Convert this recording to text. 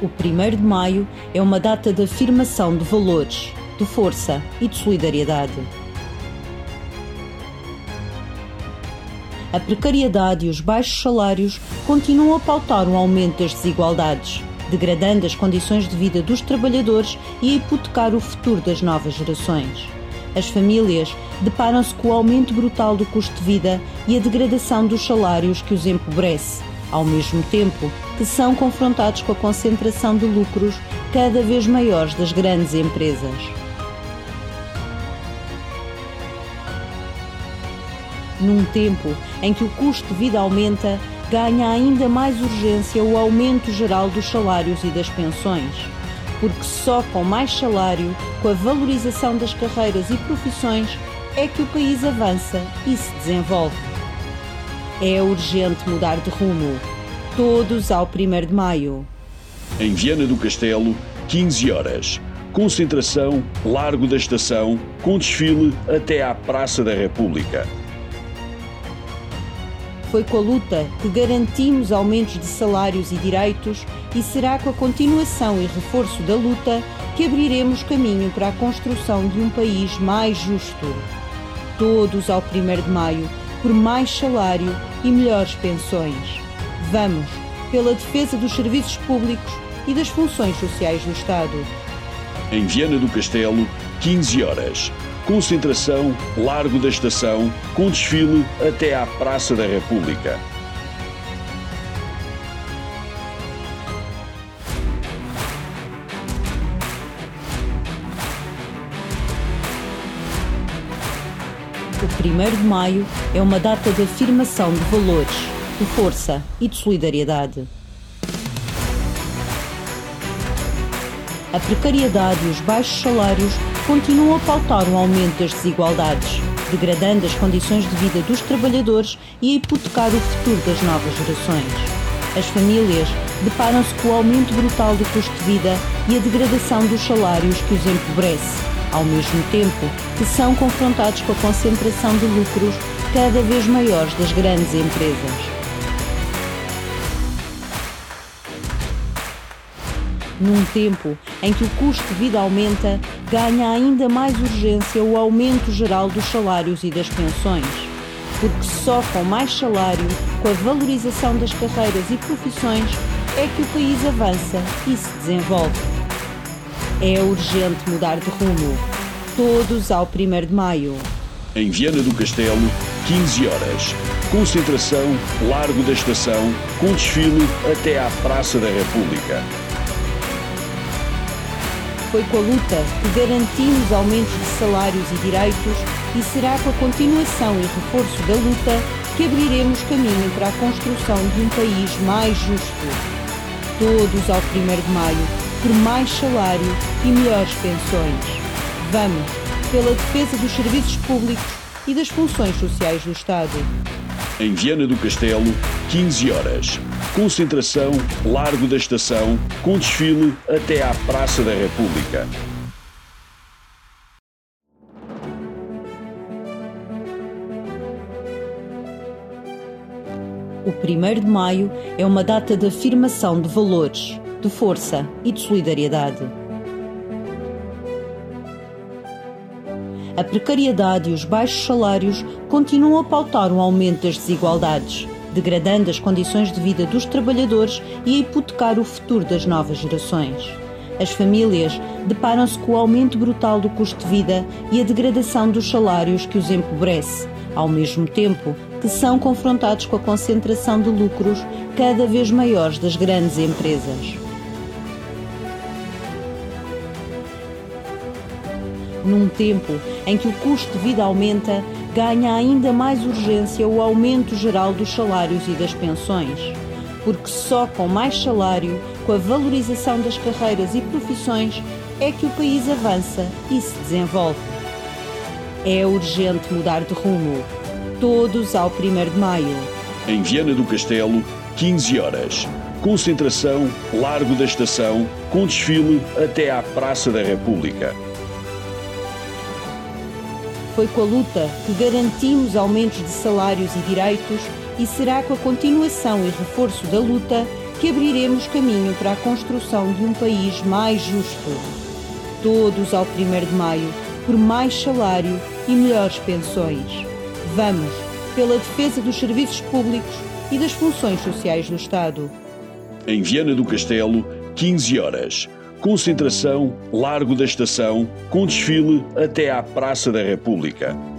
O 1º de Maio é uma data de afirmação de valores, de força e de solidariedade. A precariedade e os baixos salários continuam a pautar um aumento das desigualdades, degradando as condições de vida dos trabalhadores e a hipotecar o futuro das novas gerações. As famílias deparam-se com o aumento brutal do custo de vida e a degradação dos salários que os empobrece, ao mesmo tempo que são confrontados com a concentração de lucros cada vez maiores das grandes empresas. Num tempo em que o custo de vida aumenta, ganha ainda mais urgência o aumento geral dos salários e das pensões, porque só com mais salário, com a valorização das carreiras e profissões, é que o país avança e se desenvolve. É urgente mudar de rumo. Todos ao 1º de Maio. Em Viana do Castelo, 15 horas. Concentração, Largo da Estação, com desfile até à Praça da República. Foi com a luta que garantimos aumentos de salários e direitos e será com a continuação e reforço da luta que abriremos caminho para a construção de um país mais justo. Todos ao 1º de Maio, por mais salário e melhores pensões. Vamos pela defesa dos serviços públicos e das funções sociais do Estado. Em Viana do Castelo, 15 horas. Concentração, Largo da Estação, com desfile até à Praça da República. O 1º de Maio é uma data de afirmação de valores, de força e de solidariedade. A precariedade e os baixos salários continuam a pautar um aumento das desigualdades, degradando as condições de vida dos trabalhadores e a hipotecar o futuro das novas gerações. As famílias deparam-se com o aumento brutal do custo de vida e a degradação dos salários que os empobrece, ao mesmo tempo que são confrontados com a concentração de lucros cada vez maiores das grandes empresas. Num tempo em que o custo de vida aumenta, ganha ainda mais urgência o aumento geral dos salários e das pensões, porque só com mais salário, com a valorização das carreiras e profissões, é que o país avança e se desenvolve. É urgente mudar de rumo. Todos ao 1º de Maio. Em Viana do Castelo, 15 horas. Concentração, Largo da Estação, com desfile até à Praça da República. Foi com a luta que garantimos aumentos de salários e direitos e será com a continuação e reforço da luta que abriremos caminho para a construção de um país mais justo. Todos ao 1º de Maio, por mais salário e melhores pensões. Vamos pela defesa dos serviços públicos e das funções sociais do Estado. Em Viana do Castelo, 15 horas. Concentração, Largo da Estação, com desfile até à Praça da República. O 1º de Maio é uma data de afirmação de valores, de força e de solidariedade. A precariedade e os baixos salários continuam a pautar um aumento das desigualdades, degradando as condições de vida dos trabalhadores e a hipotecar o futuro das novas gerações. As famílias deparam-se com o aumento brutal do custo de vida e a degradação dos salários que os empobrece, ao mesmo tempo que são confrontados com a concentração de lucros cada vez maiores das grandes empresas. Num tempo em que o custo de vida aumenta, ganha ainda mais urgência o aumento geral dos salários e das pensões, porque só com mais salário, com a valorização das carreiras e profissões, é que o país avança e se desenvolve. É urgente mudar de rumo. Todos ao 1º de Maio. Em Viana do Castelo, 15 horas. Concentração, Largo da Estação, com desfile até à Praça da República. Foi com a luta que garantimos aumentos de salários e direitos e será com a continuação e reforço da luta que abriremos caminho para a construção de um país mais justo. Todos ao 1º de maio, por mais salário e melhores pensões. Vamos, pela defesa dos serviços públicos e das funções sociais do Estado. Em Viana do Castelo, 15 horas. Concentração, Largo da Estação, com desfile até à Praça da República.